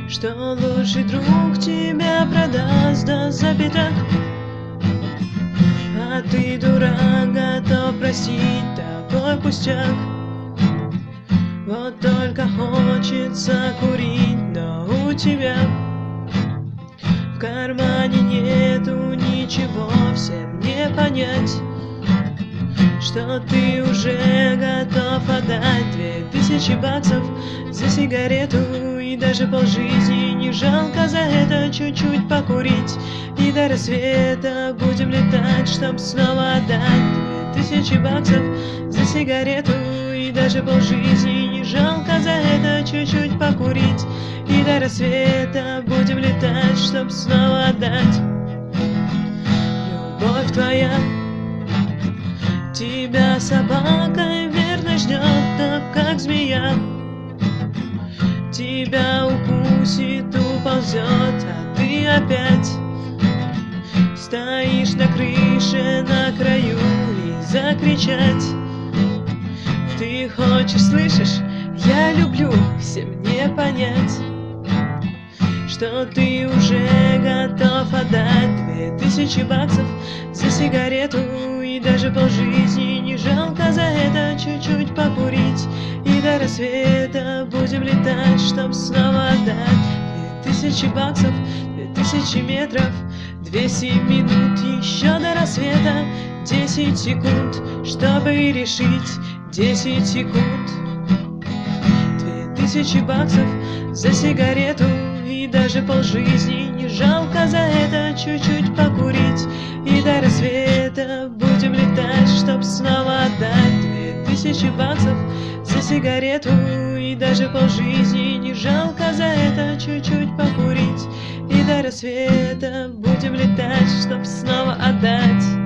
Что лучший друг тебя продаст, да за пятак. А ты, дурак, готов простить такой пустяк. Вот только хочется курить, но у тебя в кармане нету ничего, всем не понять, что ты уже готов отдать 2000 баксов за сигарету. И даже полжизни не жалко за это чуть-чуть покурить. И до рассвета будем летать, чтоб снова отдать 2000 баксов за сигарету. И даже полжизни не жалко за это чуть-чуть покурить. И до рассвета будем летать, чтоб снова отдать. Любовь твоя тебя собакой верно ждет, так как змея. Тебя укусит, уползет, а ты опять стоишь на крыше, на краю, и закричать ты хочешь, слышишь? Я люблю, всем не понять, что ты уже готов отдать 2000 баксов за сигарету. И даже полжизни не жалко за это чуть-чуть покурить. И до рассвета будем летать, чтоб снова отдать 2000 баксов, 2000 метров, 200 минут еще до рассвета, 10 секунд, чтобы решить, 10 секунд. 2000 баксов за сигарету. И даже полжизни не жалко за это чуть-чуть покурить. И до рассвета будем летать, чтоб снова отдать 2000 баксов за сигарету. И даже полжизни не жалко за это чуть-чуть покурить. И до рассвета будем летать, чтоб снова отдать